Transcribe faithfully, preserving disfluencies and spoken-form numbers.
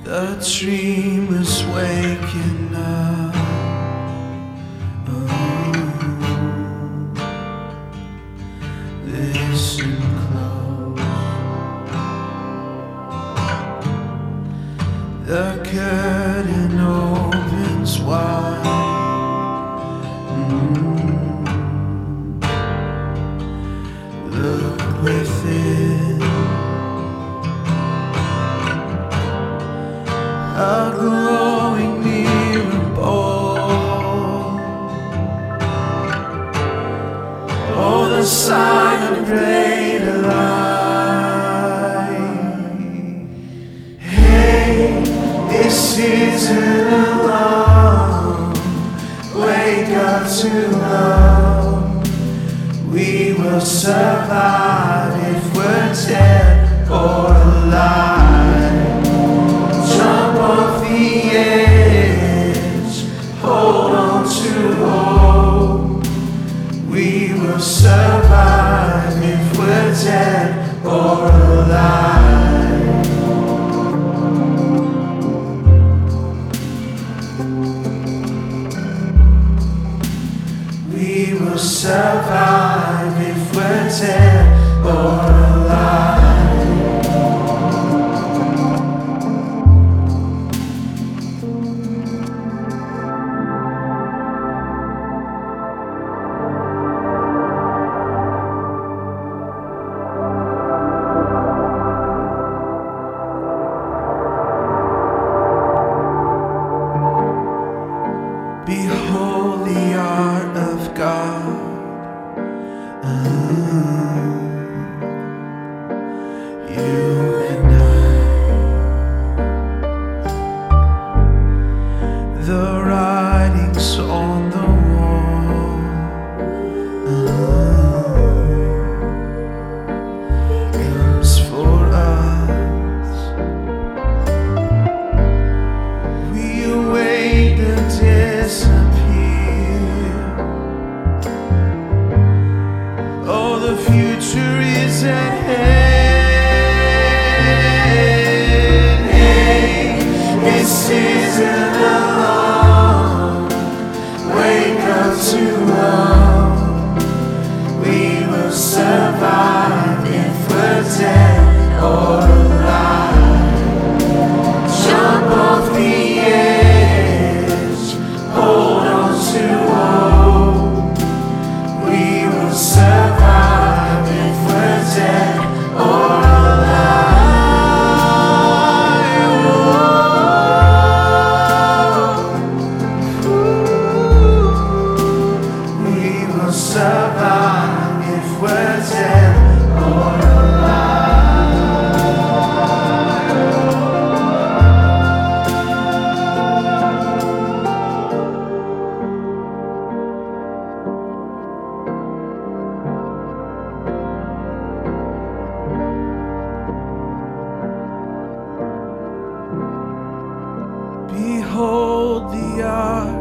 The dream is waking up. Oh, listen close. The curtain opens wide. Mm. Look within. A glowing mirror ball. Oh, the silent greater light. Hey, this isn't alone. Wake up to love. We will survive if we're dead or alive. Jump off the edge, hold on to hope. We will survive if we're dead or alive. We will survive if we're dead or alive. Behold the art of God. Uh, you and I. The writings on the wall. Uh, comes for us. We await the disappear. Oh, the future is at hand. Hey, this isn't alone. Wake up to love. We will survive if we're dead or alive. Jump off the edge, hold on to hope. We will survive if we're dead or alive. Ooh. We will survive if we're dead or alive. Behold the art